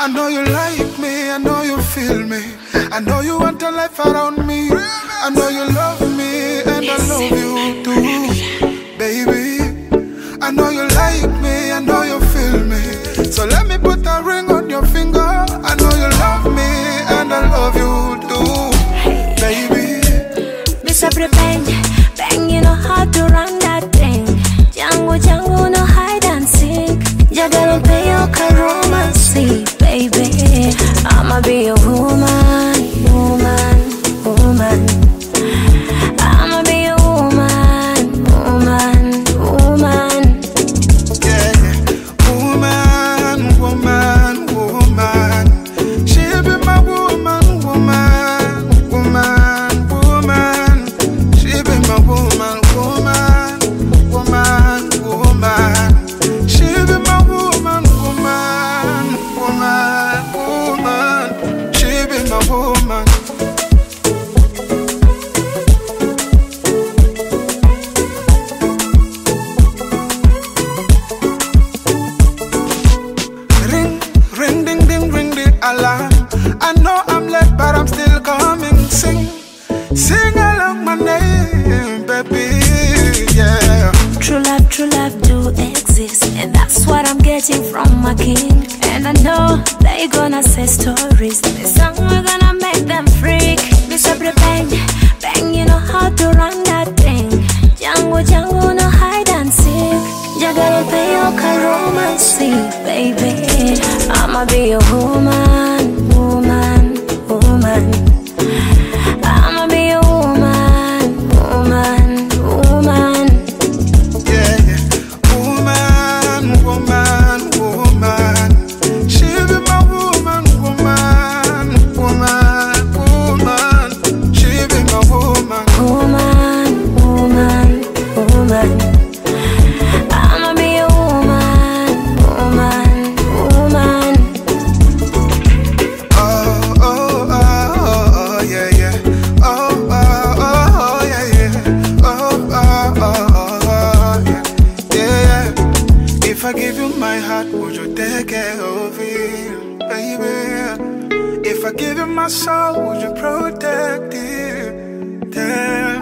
I know you like me, I know you feel me. I know you want a life around me. I know you love me and I love you too, baby. I know you like me, I know you feel me. So let me put a ring on your finger. I know you love me and I love you too, baby. Mr. Bang, bang, you know how to run that thing. Jango, jango, no hide and seek. Jagalo pay your romance, baby. I'ma be a woman, woman, woman. I'ma be a woman, woman, woman. Yeah, woman, woman, woman. She be my woman, woman, woman, woman. She be my woman, woman, woman, woman. She be my woman, woman, woman, woman. She be my woman. Ring, ring, ding, ding, ring the alarm. I know I'm late, but I'm still coming. Sing, sing along my name, baby. Yeah. True love do exist, and that's what I'm getting from my king. And I know they gonna say stories. The song we're gonna make them freak. Mr. Bang, bang, you know how to run that thing. Jango, jango, no hide and seek. Jagalo pay your romance, baby. I'ma be a woman, woman, woman. I'ma be a woman, woman, woman. Yeah, yeah. Woman, woman, woman. She be my woman, woman, woman, woman. She be my woman. Woman, woman, woman. I'ma be a woman, woman, woman. Oh, oh, oh, oh, yeah, yeah. Oh, oh, oh, yeah, yeah. Oh, oh, oh, oh, yeah. Yeah, yeah. If I give you my heart, would you take care of it, baby? If I give you my soul, would you protect it? Tell